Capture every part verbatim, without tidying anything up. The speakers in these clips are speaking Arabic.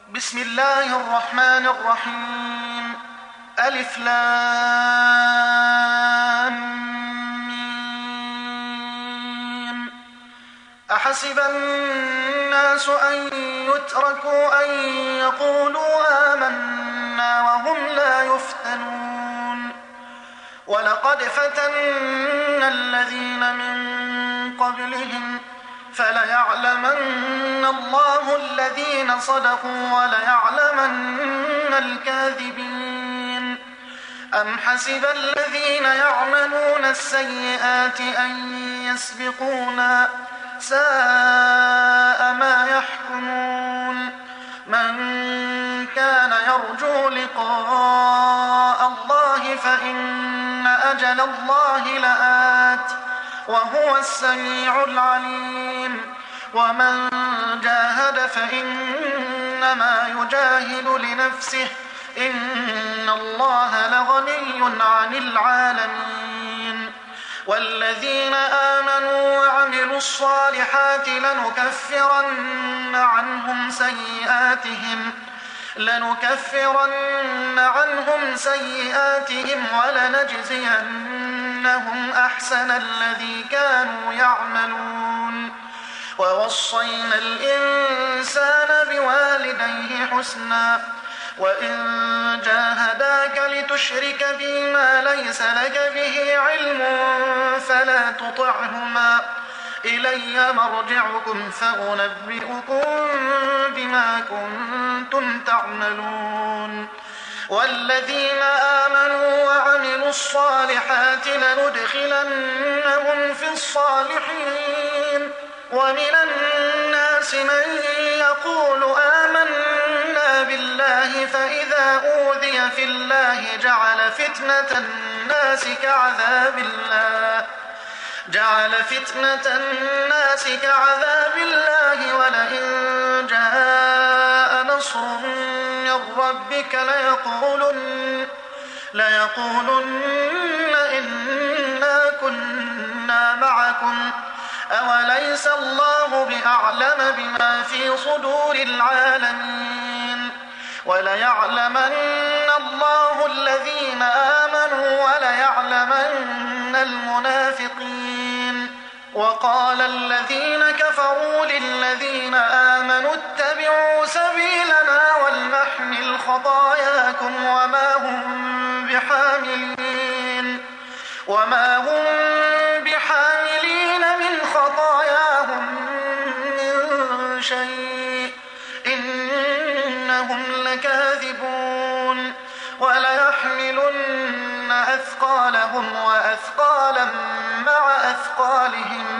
بسم الله الرحمن الرحيم. ألف لام ميم. أحسب الناس أن يتركوا أن يقولوا آمنا وهم لا يفتنون. ولقد فتنا الذين من قبلهم فليعلمن الله الذين صدقوا وليعلمن الكاذبين. أم حسب الذين يعملون السيئات أن يسبقونا ساء ما يحكمون. من كان يرجو لقاء الله فإن أجل الله لآت وهو السميع العليم. ومن جاهد فإنما يجاهد لنفسه إن الله لغني عن العالمين. والذين آمنوا وعملوا الصالحات لنكفرن عنهم سيئاتهم لنكفرن عنهم سيئاتهم ولنجزينهم أحسن الذي كانوا يعملون. ووصينا الإنسان بوالديه حسنا وإن جاهداك لتشرك بي ما ليس لك به علم فلا تطعهما إلي مرجعكم فأنبئكم بما كنتم تعملون. والذين آمنوا وعملوا الصالحات لندخلنهم في الصالحين. ومن الناس من يقول آمنا بالله فإذا أوذي في الله جعل فتنة الناس كعذاب الله جعل فتنة الناس كعذاب الله ولئن جاء نصر من ربك ليقولن ليقولن إنا كنا معكم أوليس الله بأعلم بما في صدور العالمين. وليعلمن الله الذين آمنوا وليعلمن المنافقين. وقال الذين كفروا للذين آمنوا اتبعوا سبيلنا ولنحمل خطاياكم وما هم بحاملين وما هم بحاملين من خطاياهم من شيء إنهم لكاذبون. وليحملن أثقالهم وأثقالا مع أثقالهم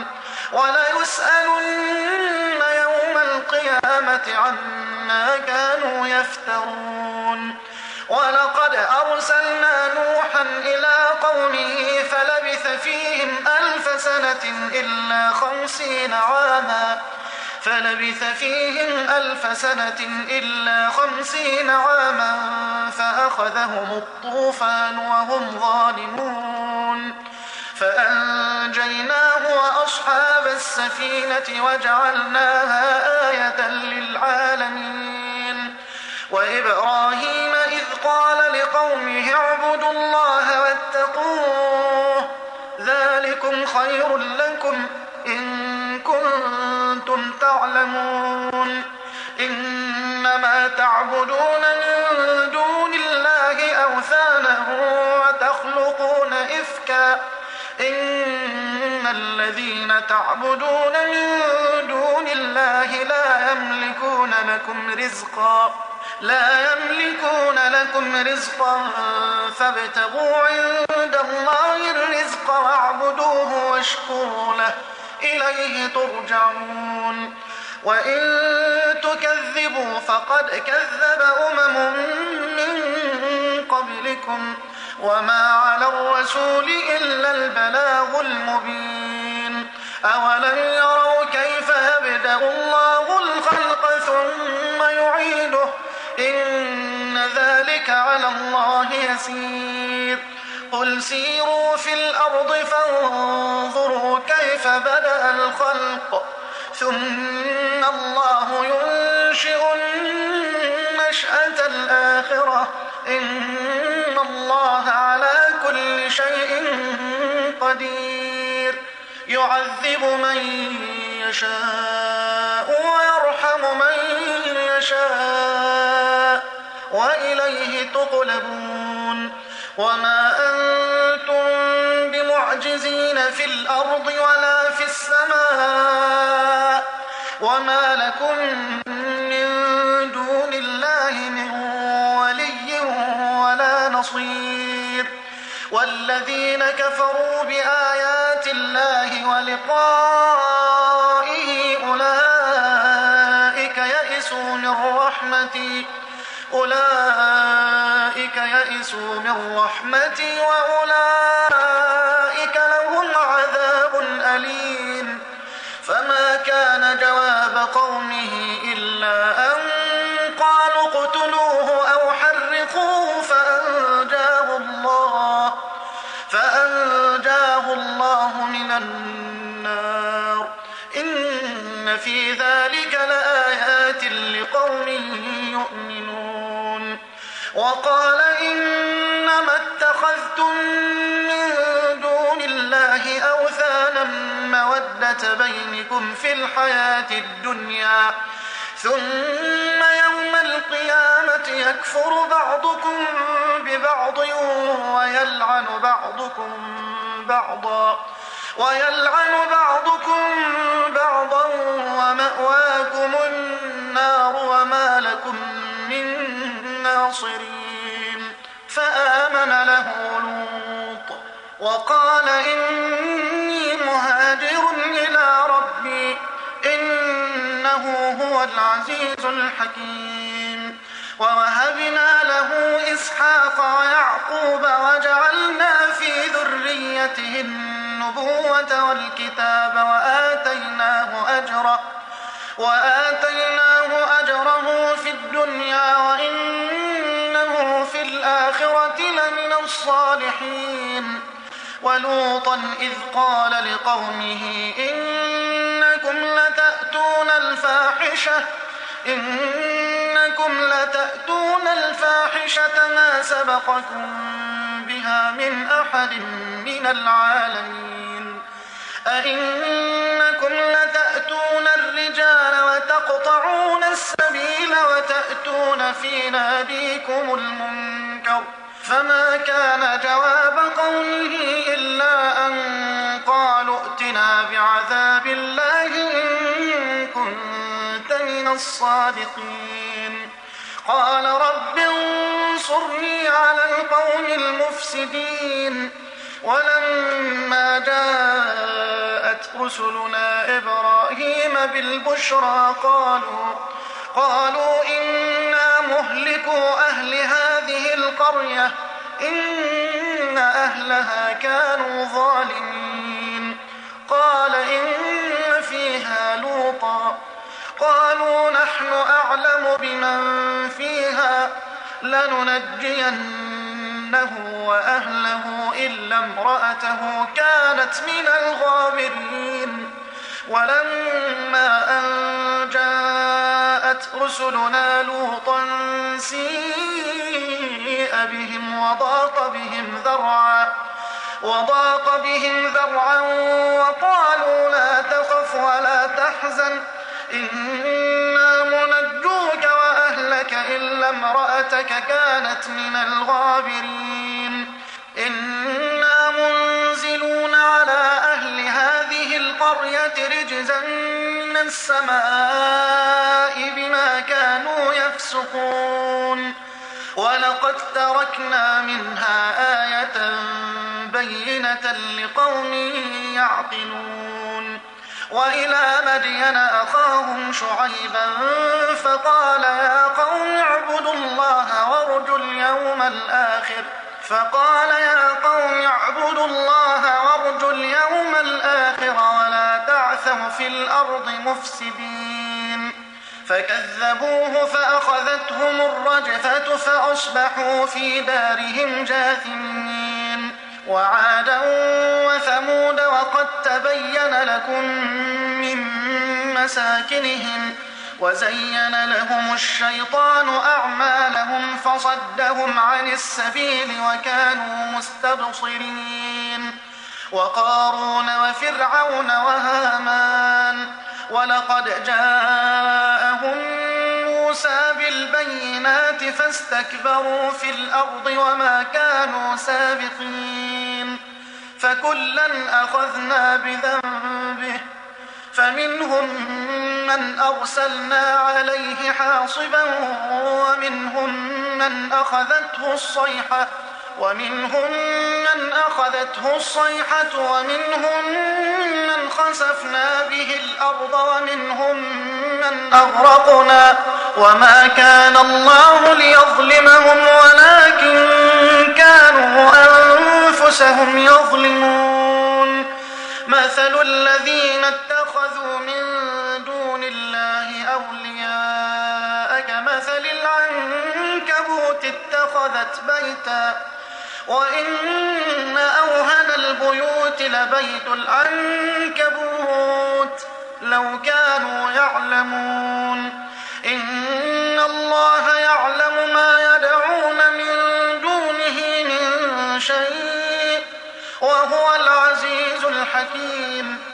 وليسألن يوم القيامة عما كانوا يفترون. ولقد أرسلنا نوحا إلى قومه فلبث فيهم ألف سنة إلا خمسين عاما فلبث فيهم ألف سنة إلا خمسين عاما فأخذهم الطوفان وهم ظالمون. فأنجيناه وأصحاب السفينة وجعلناها آية للعالمين. وإبراهيم إذ قال لقومه اعبدوا الله واتقوه ذلكم خير لكم إن كنتم تعلمون. إنما تعبدون من دون الله أوثانا وتخلقون إفكا إن الذين تعبدون من دون الله لا يملكون لكم رزقا لا يملكون لكم رزقا فابتغوا عند الله الرزق واعبدوه واشكروا له إليه ترجعون. وإن تكذبوا فقد كذب أمم من قبلكم وما على الرسول إلا البلاغ المبين. أولم يروا كيف يبدأ الله الخلق ثم يعيده إن ذلك على الله يسير. قل سيروا في الأرض فانظروا كيف بدأ الخلق ثم الله ينشئ الآخرة إن الله على كل شيء قدير يعذب من يشاء ويرحم من يشاء وإليه تقلبون وما أنتم بمعجزين في الأرض ولا في السماء وما لكم من دون الله من ولي ولا نصير والذين كفروا بآيات الله ولقائه أولئك يئسوا من رحمتي أولئك يئسوا من رحمتي وأولئك لهم عذاب أليم فما كان جواب قومه إلا أن قالوا اقتلوه أو حرقوه فأنجاه الله فأنجاه الله من النار إن في ذلك لآيات لقوم يؤمنون وقال إنما اتخذتم من دون الله أوثانا مودة بينكم في الحياة الدنيا ثم يوم القيامة يكفر بعضكم ببعض ويلعن بعضكم بعضا ويلعن بعضكم بعضا ومأواكم النار وما لكم من ناصرين فآمن له لوط وقال إني مهاجر إلى ربي إنه هو العزيز الحكيم ووهبنا له إسحاق ويعقوب وجعلنا في ذريته النبوة والكتاب وآتيناه أجره وآتيناه أجره في الدنيا وإنه في الآخرة لمن الصالحين ولوطا إذ قال لقومه إنكم لتأتون الفاحشة إنكم لتأتون الفاحشة ما سبقكم بها من أحد من العالمين أئنكم لتأتون الرجال وتقطعون السبيل وتأتون في ناديكم المنكر فما كان جواب قومه إلا أن قالوا ائتنا بعذاب الله إن كنت من الصادقين قال رب انصرني على القوم المفسدين ولما جاءت رسلنا إبراهيم بالبشرى قالوا قالوا إنا مهلكوا أهل هذه القرية إن أهلها كانوا ظالمين قال إن فيها لوطا قالوا نحن أعلم بمن فيها لننجينه وأهله إلا امرأته كانت من الغابرين ولما أن جاءت رسلنا لوطا سيء بهم وضاق بهم ذرعا وضاق بهم ذرعا وقالوا لا تخف ولا تحزن إنا منجوك وأهلك إلا امرأتك كانت من الغابرين إنا منزلون على أهل هذه القرية رجزا من السماء بما كانوا يفسقون ولقد تركنا منها آية بينة لقوم يعقلون وإلى مدين أخاهم شعيبا فقال يا قوم اعبدوا الله وارجوا اليوم الآخر فقال يا قوم اعبدوا الله وارجوا اليوم الآخر ولا تعثوا في الأرض مفسدين فكذبوه فأخذتهم الرجفة فأصبحوا في دارهم جاثمين وعادا وثمود وقد تبين لكم من مساكنهم وزين لهم الشيطان أعمالهم فصدهم عن السبيل وكانوا مستبصرين وقارون وفرعون وهامان ولقد جاءهم موسى بالبينات فاستكبروا في الأرض وما كانوا سابقين فكلا أخذنا بذنبه فمنهم من أرسلنا عليه حاصبا ومنهم من أخذته الصيحة ومنهم من أخذته الصيحة ومنهم من خسفنا به الأرض ومنهم من أغرقنا وما كان الله ليظلمهم ولكن كانوا أنفسهم يظلمون مثل الذين اتخذوا من دون الله أولياء كمثل العنكبوت اتخذت بيتا وإن أوهن البيوت لبيت العنكبوت لو كانوا يعلمون إن الله يعلم ما يدعون من دونه من شيء وهو العزيز الحكيم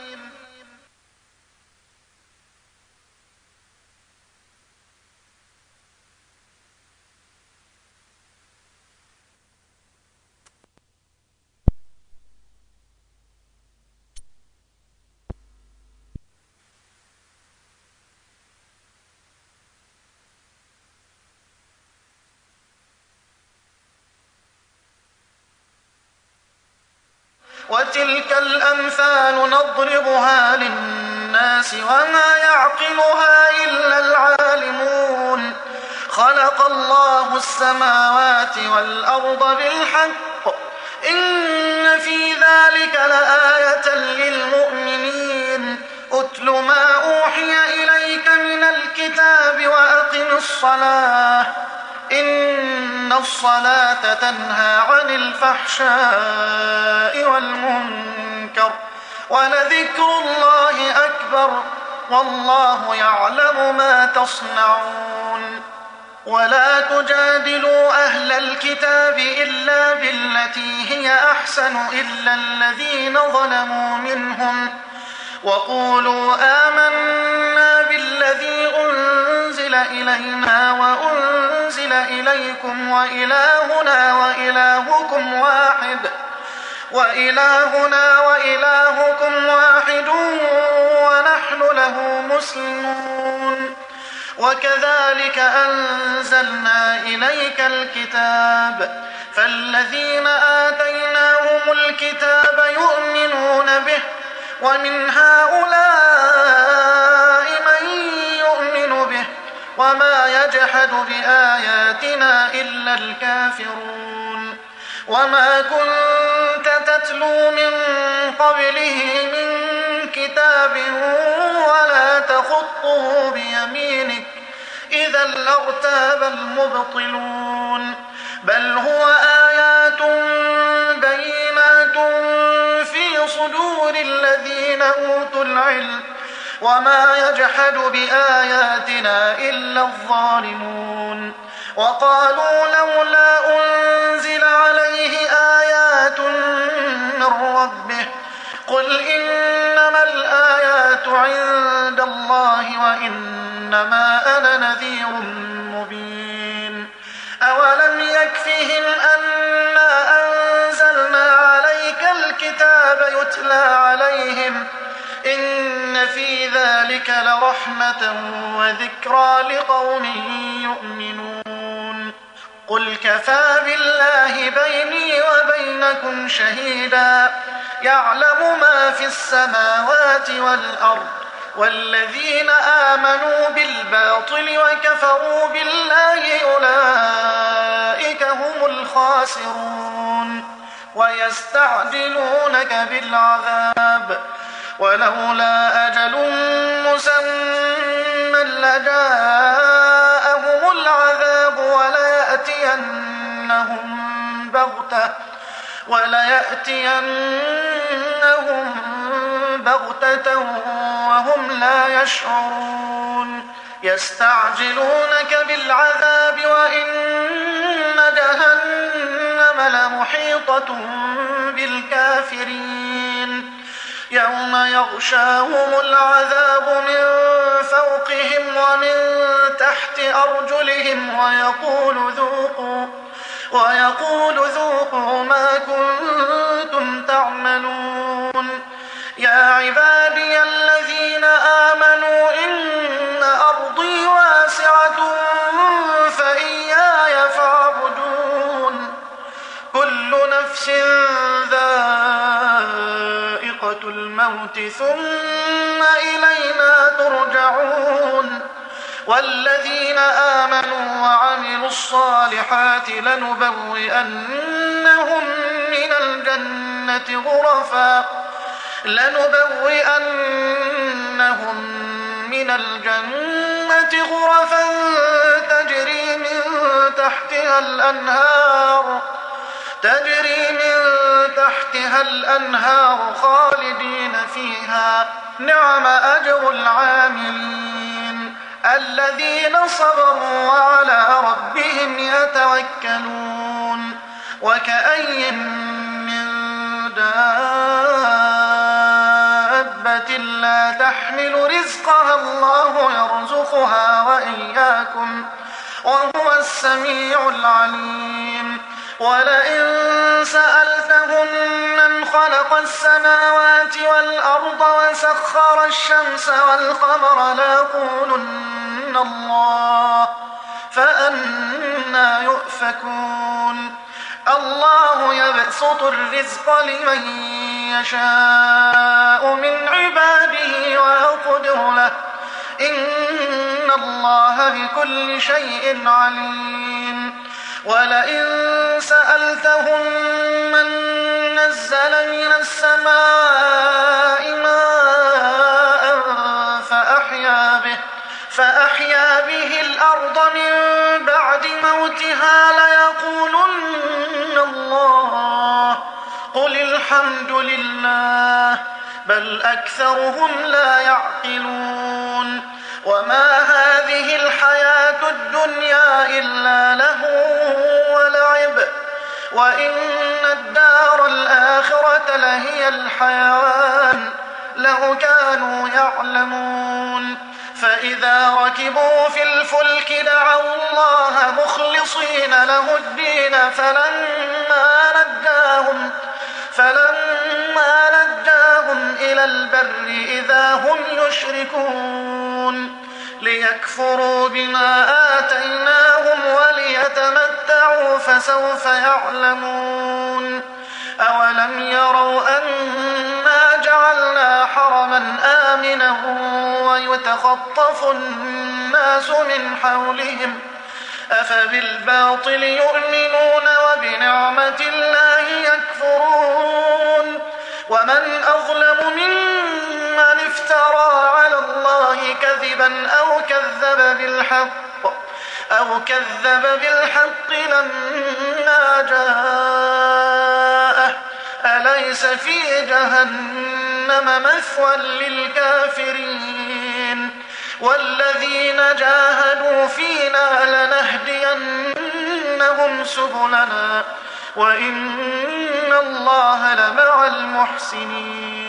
وتلك الأمثال نضربها للناس وما يعقلها إلا العالمون خلق الله السماوات والأرض بالحق إن في ذلك لآية للمؤمنين أتل ما أوحي إليك من الكتاب وأقم الصلاة إن الصلاة تنهى عن الفحشاء والمنكر ولذكر الله أكبر والله يعلم ما تصنعون ولا تجادلوا أهل الكتاب إلا بالتي هي أحسن إلا الذين ظلموا منهم وقولوا آمنا بالذي أنزل إلينا وأنزل إليكم وإلهنا وإلهكم واحد وإلهنا وإلهكم واحد ونحن له مسلمون وكذلك أنزلنا إليك الكتاب فالذين آتيناهم الكتاب يؤمنون به ومن هؤلاء من يؤمن به وما يجحد بآياتنا إلا الكافرون وما كنت تتلو من قبله من كتاب ولا تخطه بيمينك إذا لارتاب المبطلون بل هو آيات بينات في صدور الذين أوتوا العلم وما يجحد بآياتنا إلا الظالمون وقالوا لولا أنزل عليه آيات من ربه قل إنما الآيات عند الله وإنما أنا نذير مبين أولم يكفهم أنا أنزلنا عليك الكتاب يتلى عليهم إن في ذلك لرحمة وذكرى لقوم يؤمنون قل كفى بالله بيني وبينكم شهيدا يعلم ما في السماوات والأرض والذين آمنوا بالباطل وكفروا بالله أولئك هم الخاسرون ويستعجلونك بالعذاب ولولا أجل مسمى لجاءهم العذاب وليأتينهم بغتة وليأتينهم بغتة وهم لا يشعرون يستعجلونك بالعذاب وإن لمحيطة بالكافرين يوم يغشاهم العذاب من فوقهم ومن تحت أرجلهم ويقول ذوقوا, ويقول ذوقوا ما كنتم تعملون يا عبادي الذين آمنوا إن أرضي واسعة فإياي فاعبدون كل نفس ذائقة الموت ثم إلينا ترجعون والذين آمنوا وعملوا الصالحات لنبوئنهم من الجنة غرفا لنبوئنهم من الجنة غرفا تجري من تحتها الأنهار تجري من تحتها الأنهار خالدين فيها نعم أجر العاملين الذين صبروا وعلى ربهم يتوكلون وكأي من دابة لا تحمل رزقها الله يرزقها وإياكم وهو السميع العليم ولئن سألتهم من خلق السماوات والأرض وسخر الشمس والقمر ليقولن الله فأنى يؤفكون الله يبسط الرزق لمن يشاء من عباده ويقدر له إن الله بكل شيء عليم ولئن سألتهم من نزل من السماء ماء فأحيا به, فأحيا به الأرض من بعد موتها ليقولن الله قل الحمد لله بل أكثرهم لا يعقلون وما هذه الحياة الدنيا إلا لهو ولعب وإن الدار الآخرة لهي الحيوان لو كانوا يعلمون فإذا ركبوا في الفلك دعوا الله مخلصين له الدين فلما نجاهم فلما نجاهم إلى البر إذا هم يشركون ليكفروا بما آتيناهم وليتمتعوا فسوف يعلمون أولم يروا أنا جعلنا حرما آمنا ويتخطف الناس من حولهم أفبالباطل يؤمنون وبنعمة الله يكفرون ومن أظلم ممن افترى على الله كذبا أو كذب بالحق أو كذب بالحق لما جاءه أليس في جهنم مثوى للكافرين والذين جاهدوا فينا لنهدينهم سبلنا وإن الله لمع المحسنين